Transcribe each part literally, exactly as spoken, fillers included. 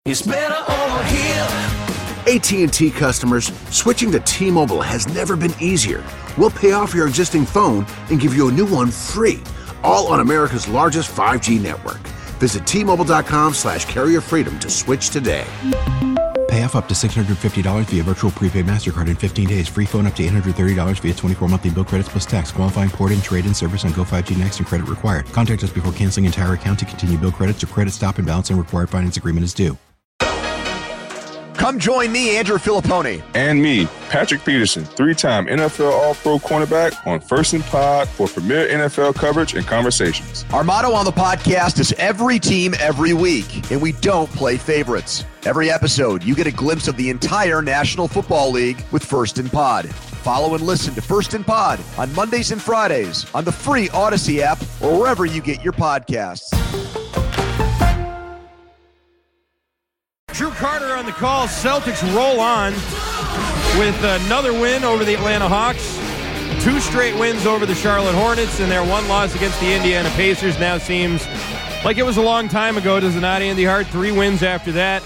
It's better over here. A T and T customers, switching to T-Mobile has never been easier. We'll pay off your existing phone and give you a new one free, all on America's largest five G network. Visit T-Mobile.com slash carrier freedom to switch today. Pay off up to six hundred fifty dollars via virtual prepaid MasterCard in fifteen days. Free phone up to eight hundred thirty dollars via twenty-four monthly bill credits plus tax. Qualifying port and trade-in service on Go five G Next and credit required. Contact us before canceling entire account to continue bill credits or credit stop and balance and required finance agreement is due. Come join me, Andrew Filippone. And me, Patrick Peterson, three-time N F L All-Pro cornerback on First and Pod for premier N F L coverage and conversations. Our motto on the podcast is every team, every week, and we don't play favorites. Every episode, you get a glimpse of the entire National Football League with First and Pod. Follow and listen to First and Pod on Mondays and Fridays on the free Odyssey app or wherever you get your podcasts. Drew Carter on the call. Celtics roll on with another win over the Atlanta Hawks. Two straight wins over the Charlotte Hornets, and their one loss against the Indiana Pacers now seems like it was a long time ago, does it not, Andy Hart? Three wins after that.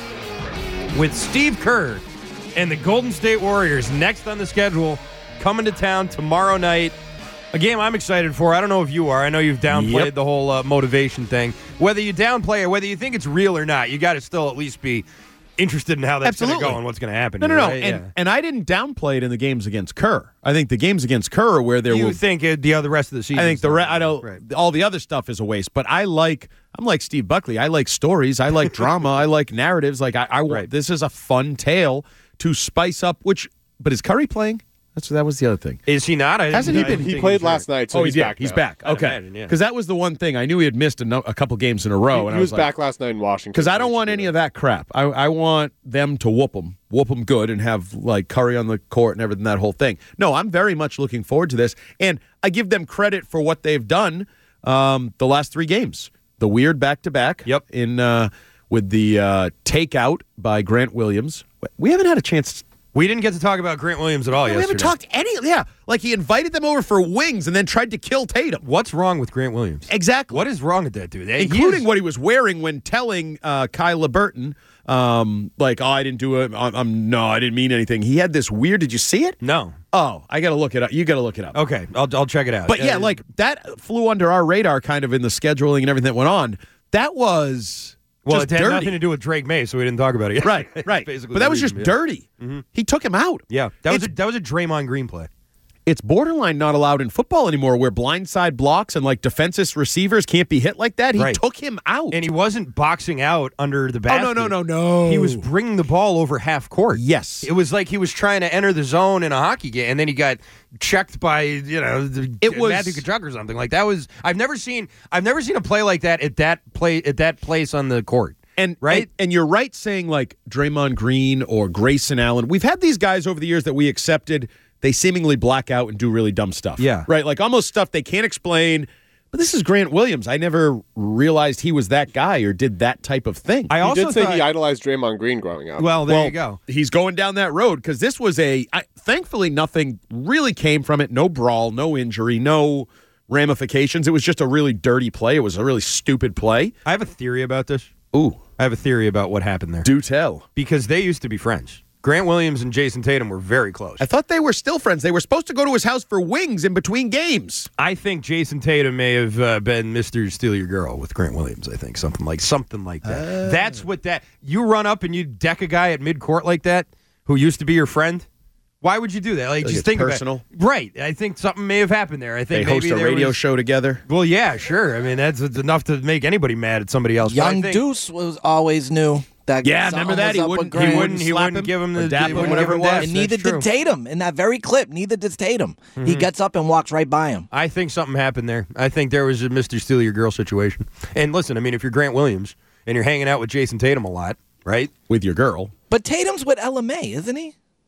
With Steve Kerr and the Golden State Warriors next on the schedule, coming to town tomorrow night. A game I'm excited for. I don't know if you are. I know you've downplayed yep. the whole uh, motivation thing. Whether you downplay it, whether you think it's real or not, you got to still at least be interested in how that's going to go and what's going to happen. No, no, no. Right? And, yeah. and I didn't downplay it in the games against Kerr. I think the games against Kerr are where there you will. You think it, the other rest of the season? I think the re- I don't. Right. All the other stuff is a waste. But I like. I'm like Steve Buckley. I like stories. I like drama. I like narratives. Like I, I want. Right. This is a fun tale to spice up. Which, but is Curry playing? That's that was the other thing. Is he not? I Hasn't he been? He played last night, so oh, he's yeah, back. He's now. back. Okay, because yeah. that was the one thing I knew he had missed a, no, a couple games in a row. He, and he I was, was back like, last night in Washington. Because I don't want any of that crap. I, I want them to whoop them, whoop them good, and have like Curry on the court and everything. That whole thing. No, I'm very much looking forward to this, and I give them credit for what they've done um, the last three games. The weird back to back. Yep. In uh, with the uh, takeout by Grant Williams. We haven't had a chance. We didn't get to talk about Grant Williams at all yeah, yesterday. We haven't talked any. Yeah, like he invited them over for wings and then tried to kill Tatum. What's wrong with Grant Williams? Exactly. What is wrong with that dude? Including is, what he was wearing when telling uh, Kyla Burton, um, like, "Oh, I didn't do it. I'm, I'm no, I didn't mean anything." He had this weird. Did you see it? No. Oh, I got to look it up. You got to look it up. Okay, I'll I'll check it out. But yeah, uh, like that flew under our radar, kind of in the scheduling and everything that went on. That was. Well, just it had dirty. nothing to do with Drake May, so we didn't talk about it yet. Right, right. Basically, but that was reason, just yeah. dirty. Mm-hmm. He took him out. Yeah, that was it's, a, that was a Draymond Green play. It's borderline not allowed in football anymore, where blindside blocks and like defensive receivers can't be hit like that. He right. took him out, and he wasn't boxing out under the basket. Oh no, no, no, no! He was bringing the ball over half court. Yes, it was like he was trying to enter the zone in a hockey game, and then he got checked by you know the, it was Matthew Tkachuk or something like that. Was I've never seen I've never seen a play like that at that play at that place on the court. And, right? and and you're right saying like Draymond Green or Grayson Allen. We've had these guys over the years that we accepted. They seemingly black out and do really dumb stuff. Yeah. Right? Like almost stuff they can't explain. But this is Grant Williams. I never realized he was that guy or did that type of thing. I he also did say thought, he idolized Draymond Green growing up. Well, there well, you go. He's going down that road because this was a I, thankfully nothing really came from it. No brawl, no injury, no ramifications. It was just a really dirty play. It was a really stupid play. I have a theory about this. Ooh. I have a theory about what happened there. Do tell. Because they used to be friends. Grant Williams and Jason Tatum were very close. I thought they were still friends. They were supposed to go to his house for wings in between games. I think Jason Tatum may have uh, been Mister Steal Your Girl with Grant Williams, I think. Something like something like that. Uh. That's what that... You run up and you deck a guy at midcourt like that who used to be your friend? Why would you do that? Like, like just think personal. About it. Right. I think something may have happened there. I think they maybe host a radio was, show together. Well, yeah, sure. I mean, that's it's enough to make anybody mad at somebody else. Young think, Deuce was always new. That yeah, remember that? He wouldn't, he wouldn't, he wouldn't give him the dap him, whatever it was. And neither did Tatum in that very clip. Neither did Tatum. Mm-hmm. He gets up and walks right by him. I think something happened there. I think there was a Mister Steal Your Girl situation. And listen, I mean, if you're Grant Williams and you're hanging out with Jason Tatum a lot, right? With your girl. But Tatum's with L M A, isn't he?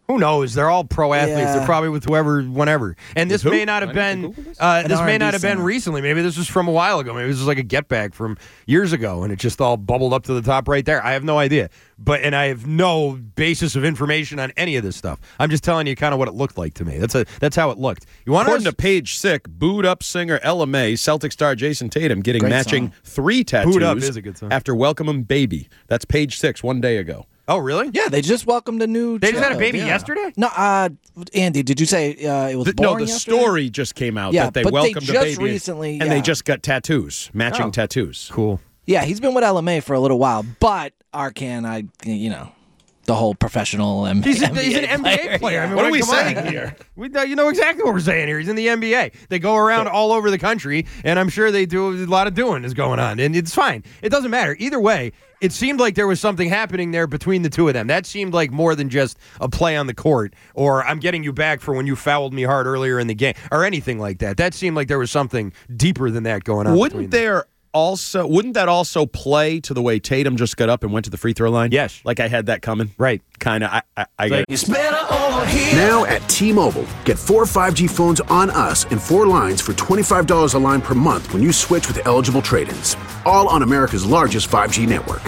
Who knows? They're all pro athletes. Yeah. They're probably with whoever, whenever. And this With who? may not have I need to been. Google this. Uh, this An may R and B not have been singer. recently. Maybe this was from a while ago. Maybe this was like a get back from years ago, and it just all bubbled up to the top right there. I have no idea. But and I have no basis of information on any of this stuff. I'm just telling you kind of what it looked like to me. That's a that's how it looked. You want According to to Page Six, booed up singer Ella May, Celtic star Jason Tatum getting Great matching song. three tattoos Booed Up is a good song. after welcoming baby. That's Page Six one day ago. Oh, really? Yeah, they just welcomed a new. They just had a child, baby yeah. yesterday? No, uh, Andy, did you say uh, it was The- born no, the yesterday? story just came out Yeah, that they but they welcomed just a baby recently- and they yeah. just got tattoos, matching Oh. tattoos. Cool. Yeah, he's been with L M A for a little while, but Arcan, I, you know, the whole professional M- He's, a, N B A he's an N B A player. I mean, What are we come on. saying here? We, uh, you know exactly what we're saying here. He's in the N B A. They go around all over the country, and I'm sure they do a lot of doing is going on, and it's fine. It doesn't matter. Either way, it seemed like there was something happening there between the two of them. That seemed like more than just a play on the court, or I'm getting you back for when you fouled me hard earlier in the game, or anything like that. That seemed like there was something deeper than that going on. between Wouldn't them. there also wouldn't that also play to the way Tatum just got up and went to the free throw line? Yes. Like I had that coming. Right. Kind of. I, I, I get it. It's better over here. Now at T-Mobile, get four five G phones on us and four lines for twenty-five dollars a line per month when you switch with eligible trade-ins. All on America's largest five G network.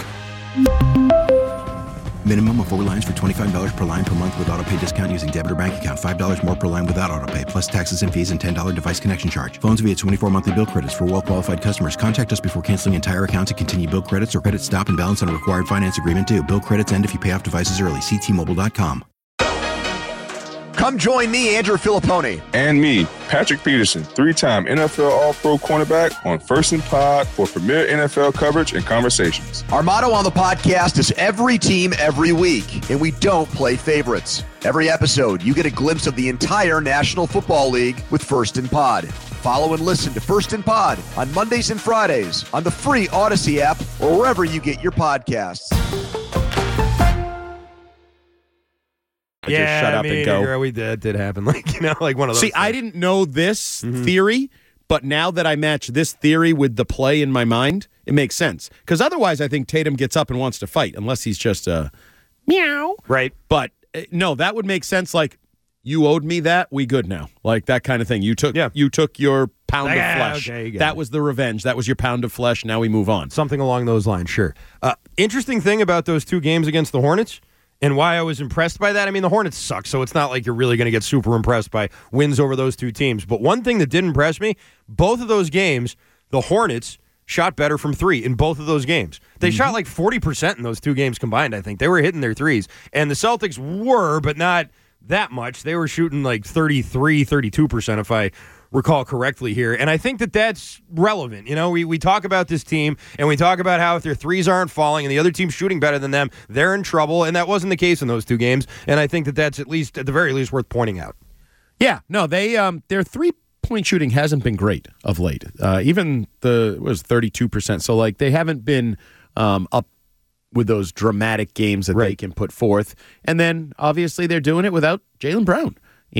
Minimum of four lines for twenty-five dollars per line per month with auto pay discount using debit or bank account. five dollars more per line without auto pay, plus taxes and fees and ten dollars device connection charge. Phones via twenty-four monthly bill credits for well-qualified customers. Contact us before canceling entire account to continue bill credits or credit stop and balance on a required finance agreement due. Bill credits end if you pay off devices early. See T Mobile dot com. Come join me, Andrew Filippone. And me, Patrick Peterson, three-time N F L All-Pro cornerback on First and Pod for premier N F L coverage and conversations. Our motto on the podcast is every team, every week, and we don't play favorites. Every episode, you get a glimpse of the entire National Football League with First and Pod. Follow and listen to First and Pod on Mondays and Fridays on the free Odyssey app or wherever you get your podcasts. I just Yeah, shut up I and mean, go. girl, we did, that did happen. Like, you know, like one of those. See, I things. didn't know this Mm-hmm. theory, but now that I match this theory with the play in my mind, it makes sense. Because otherwise, I think Tatum gets up and wants to fight, unless he's just a meow. Right. But uh, no, that would make sense. Like, you owed me that, we good now. Like that kind of thing. You took, Yeah. you took your pound Ah, of flesh. okay, you got that it. was the revenge. That was your pound of flesh. Now we move on. Something along those lines, sure. Uh, interesting thing about those two games against the Hornets and why I was impressed by that. I mean, the Hornets suck, so it's not like you're really going to get super impressed by wins over those two teams. But one thing that did impress me, both of those games, the Hornets shot better from three in both of those games. They Mm-hmm. shot like forty percent in those two games combined, I think. They were hitting their threes. And the Celtics were, but not that much. They were shooting like thirty-three, thirty-two percent if I recall correctly here. And I think that that's relevant. You know, we, we talk about this team and we talk about how if their threes aren't falling and the other team's shooting better than them, they're in trouble. And that wasn't the case in those two games. And I think that that's at least, at the very least, worth pointing out. Yeah, no, they um, their three point shooting hasn't been great of late. Uh, even the it was thirty two percent. So like they haven't been um, up with those dramatic games that they Right. can put forth. And then obviously they're doing it without Jaylen Brown.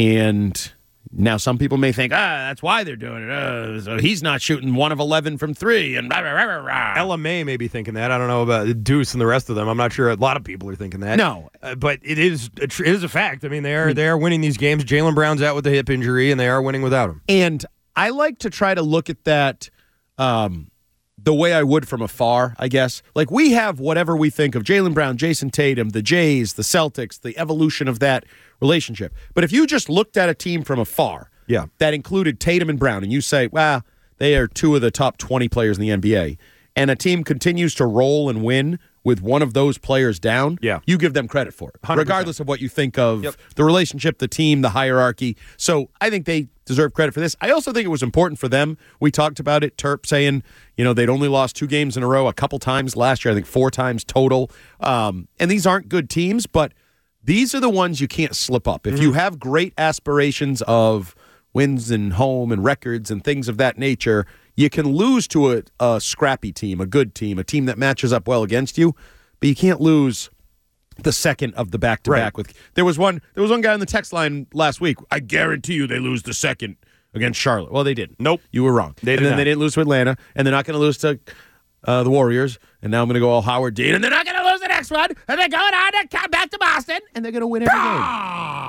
And now some people may think, ah, that's why they're doing it. Uh, so he's not shooting one of eleven from three. And rah, rah, rah, rah, rah. Ella May may be thinking that. I don't know about Deuce and the rest of them. I'm not sure. A lot of people are thinking that. No. Uh, but it is a tr- it is a fact. I mean, they are they are winning these games. Jaylen Brown's out with the hip injury, and they are winning without him. And I like to try to look at that um, the way I would from afar, I guess. Like we have whatever we think of Jaylen Brown, Jason Tatum, the Jays, the Celtics, the evolution of that relationship. But if you just looked at a team from afar Yeah. that included Tatum and Brown, and you say, well, they are two of the top twenty players in the N B A, and a team continues to roll and win with one of those players down, Yeah. you give them credit for it, one hundred percent. regardless of what you think of Yep. the relationship, the team, the hierarchy. So I think they deserve credit for this. I also think it was important for them. We talked about it, Terp saying, you know, they'd only lost two games in a row a couple times last year, I think four times total. Um, and these aren't good teams, but these are the ones you can't slip up. If Mm-hmm. you have great aspirations of wins and home and records and things of that nature, you can lose to a, a scrappy team, a good team, a team that matches up well against you, but you can't lose the second of the back-to-back. Right. With there was one there was one guy on the text line last week. I guarantee you they lose the second against Charlotte. Well, they didn't. Nope. You were wrong. They and did then not. they didn't lose to Atlanta, and they're not going to lose to uh, the Warriors. And now I'm going to go all Howard Dean, and they're not going to lose the next one. And they're going on to come back to Boston, and they're going to win every game.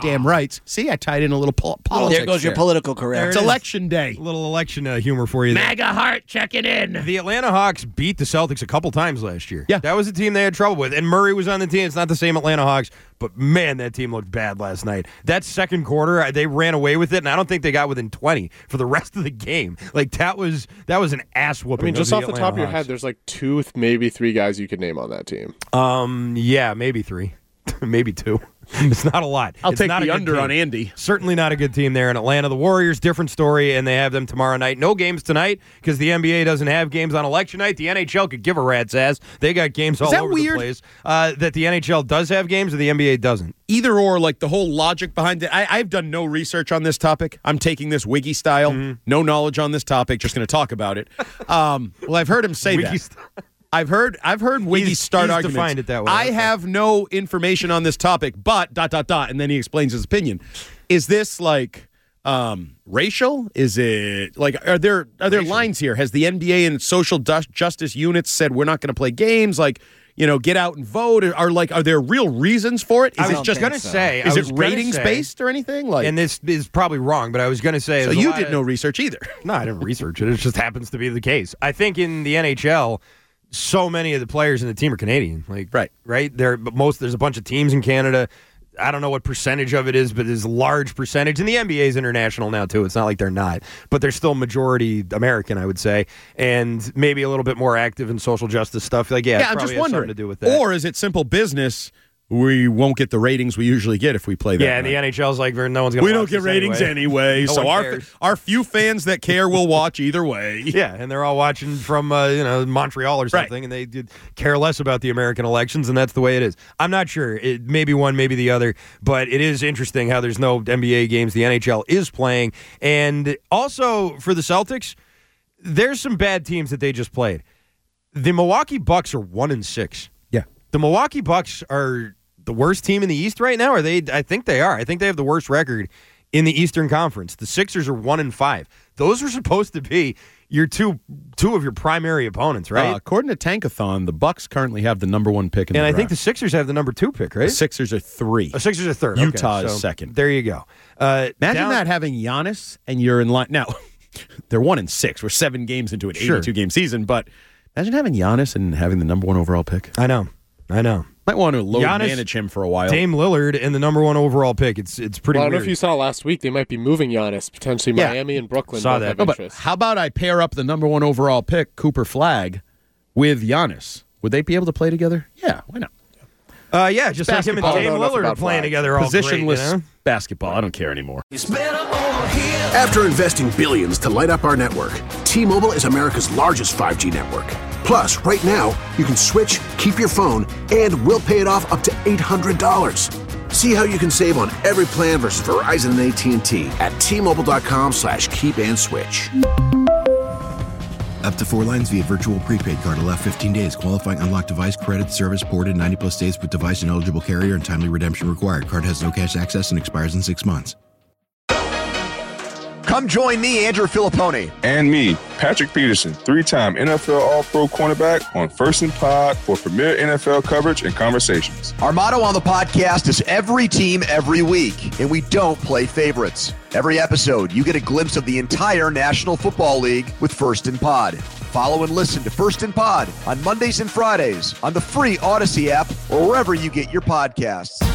goddamn rights. See, I tied in a little pol- politics. There goes your political career. It's election day. A little election uh, humor for you there. MAGA heart checking in. The Atlanta Hawks beat the Celtics a couple times last year. Yeah. That was a team they had trouble with. And Murray was on the team. It's not the same Atlanta Hawks, but man, that team looked bad last night. That second quarter, they ran away with it, and I don't think they got within twenty for the rest of the game. Like, that was that was an ass whooping. I mean, just of off the Atlanta top of your Hawks. head, there's like two, maybe three guys you could name on that team. Um, yeah, maybe three. Maybe two. It's not a lot. I'll It's take not the a good under team. on Andy. Certainly not a good team there in Atlanta. The Warriors, different story, and they have them tomorrow night. No games tonight because the N B A doesn't have games on election night. The N H L could give a rat's ass. They got games all that over weird? the place. Uh, that the N H L does have games and the N B A doesn't. Either or, like the whole logic behind it. I, I've done no research on this topic. I'm taking this Wiggy style. Mm-hmm. No knowledge on this topic. Just going to talk about it. Um, well, I've heard him say Wiggy that. st- I've heard I've heard Wiggy He's- start he's arguments. defined it that way. I That's have no information on this topic, but dot dot dot, and then he explains his opinion. Is this like um, racial? Is it like are there are there Racial. lines here? Has the N B A and social du- justice units said we're not going to play games? Like, you know, get out and vote. Are like are there real reasons for it? Is I it was don't just think going to so. say. is I it was gonna ratings say- based or anything? Like, And this is probably wrong, but I was going to say. so there's a you lot did of- no research either. No, I didn't research it. It just happens to be the case. I think in the N H L, so many of the players in the team are Canadian. Like, Right. right. There, but most there's a bunch of teams in Canada. I don't know what percentage of it is, but it's a large percentage. And the N B A is international now too. It's not like they're not, but they're still majority American, I would say, and maybe a little bit more active in social justice stuff. Like, yeah, it Yeah, I'm probably just has wondering. something to do with that. Or is it simple business? We won't get the ratings we usually get if we play that. yeah, and night. the N H L's like, no one's going to. We don't get ratings anyway, No so one our cares. our few fans that care will watch either way. Yeah, and they're all watching from uh, you know Montreal or something, Right. and they did care less about the American elections, and that's the way it is. I'm not sure. It maybe one, maybe the other, but it is interesting how there's no N B A games. The N H L is playing, and also for the Celtics, there's some bad teams that they just played. The Milwaukee Bucks are one and six. Yeah. The Milwaukee Bucks are the worst team in the East right now. Are they? I think they are. I think they have the worst record in the Eastern Conference. The Sixers are one and five. Those were supposed to be your two two of your primary opponents, right? Uh, according to Tankathon, the Bucks currently have the number one pick in and the I think the draft. Sixers have the number two pick, right? The Sixers are three. The Sixers are third. Utah okay, is so second. There you go. Uh, Imagine down- that having Giannis and you're in line. Now, they're one and six. We're seven games into an Sure. eighty-two game season, but imagine having Giannis and having the number one overall pick. I know. I know. Might want to load Giannis, manage him for a while. Dame Lillard and the number one overall pick. It's it's pretty Well, I don't know weird. if you saw last week, they might be moving Giannis. Potentially Yeah. Miami and Brooklyn Saw both that. have No, but interest. how about I pair up the number one overall pick, Cooper Flagg, with Giannis? Would they be able to play together? Yeah, why not? uh, yeah, just like him and Basketball. I Dame don't know enough Lillard are about playing Flag. together all great, Positionless you know? basketball. I don't care anymore. It's better over here. After investing billions to light up our network, T-Mobile is America's largest five G network. Plus, right now, you can switch, keep your phone, and we'll pay it off up to eight hundred dollars. See how you can save on every plan versus Verizon and A T and T at T-Mobile.com slash keep and switch. Up to four lines via virtual prepaid card. Allow fifteen days. Qualifying unlocked device credit service ported ninety plus days with device and eligible carrier and timely redemption required. Card has no cash access and expires in six months. Come join me, Andrew Filippone. And me, Patrick Peterson, three-time N F L All-Pro cornerback on First and Pod for premier N F L coverage and conversations. Our motto on the podcast is every team, every week, and we don't play favorites. Every episode, you get a glimpse of the entire National Football League with First and Pod. Follow and listen to First and Pod on Mondays and Fridays on the free Odyssey app or wherever you get your podcasts.